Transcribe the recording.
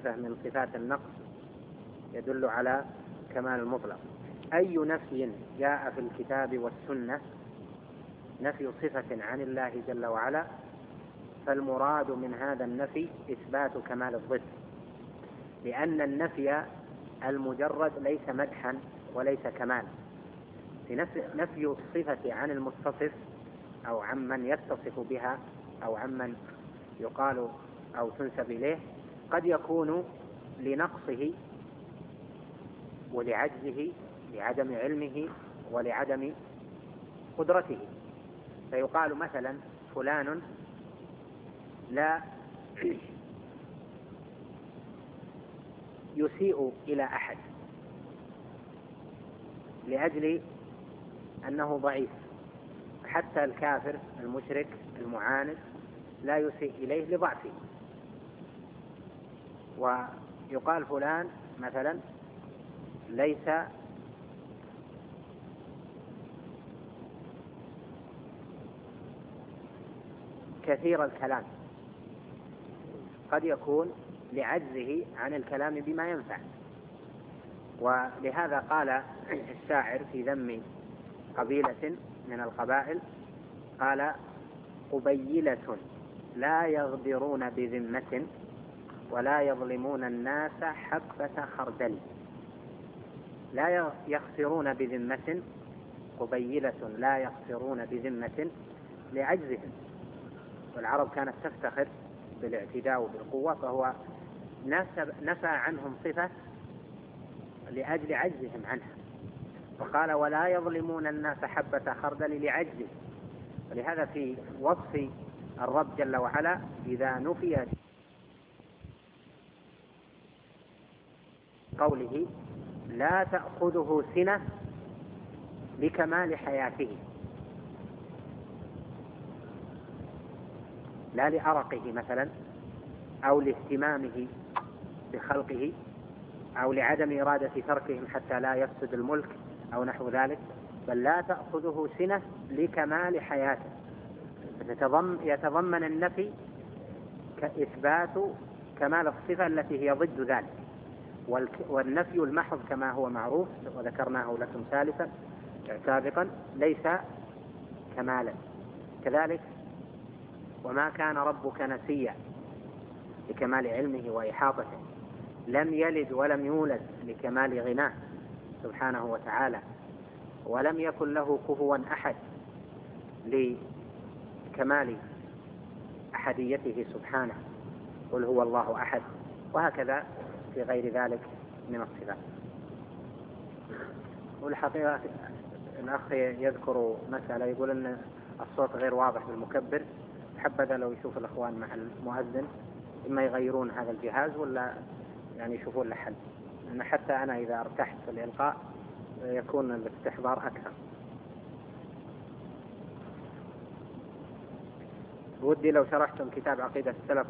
صفة من صفات النقص يدل على كمال المطلق. أي نفي جاء في الكتاب والسنة نفي صفة عن الله جل وعلا، فالمراد من هذا النفي إثبات كمال الضد، لأن النفي المجرد ليس مدحا وليس كمالا. نفي الصفة عن المتصف أو عمن يتصف بها أو عمن يقال أو تنسب إليه قد يكون لنقصه ولعجزه، لعدم علمه ولعدم قدرته. فيقال مثلا فلان لا يسيء إلى أحد لأجل أنه ضعيف، حتى الكافر المشرك المعاند لا يسيء إليه لضعفه. ويقال فلان مثلا ليس كثير الكلام، قد يكون لعجزه عن الكلام بما ينفع. ولهذا قال الشاعر في ذم قبيلة من القبائل قال: قبيلة لا يغدرون بذمة ولا يظلمون الناس حبة خردل. لا يخسرون بذمة، قبيلة لا يخسرون بذمة لعجزهم. والعرب كانت تفتخر بالاعتداء وبالقوة، فهو نفى عنهم صفة لأجل عجزهم عنها، وقال: ولا يظلمون الناس حبة خردل لعجزه. ولهذا في وصف الرب جل وعلا إذا نفي قوله: لا تأخذه سنة لكمال حياته، لا لأرقه مثلا أو لاهتمامه بخلقه أو لعدم إرادة تركهم حتى لا يفسد الملك أو نحو ذلك، بل لا تأخذه سنة لكمال حياته. يتضمن النفي إثبات كمال الصفة التي هي ضد ذلك. والنفي المحض كما هو معروف وذكرناه لكم سابقا ليس كمالا. كذلك وما كان ربك نسيا لكمال علمه وإحاطته، لم يلد ولم يولد لكمال غناه سبحانه وتعالى، ولم يكن له كفوا أحد لكمال أحديته سبحانه، قل هو الله أحد، وهكذا في غير ذلك من الصفات. والحقيقة الأخ يذكر مسألة، يقول أن الصوت غير واضح بالمكبر، حبذا لو يشوف الأخوان مع المؤذن إما يغيرون هذا الجهاز ولا يعني يشوفون له حل، لأن حتى أنا إذا ارتحت في الإلقاء يكون الاستحضار أكثر. ودي لو شرحتم كتاب عقيدة السلف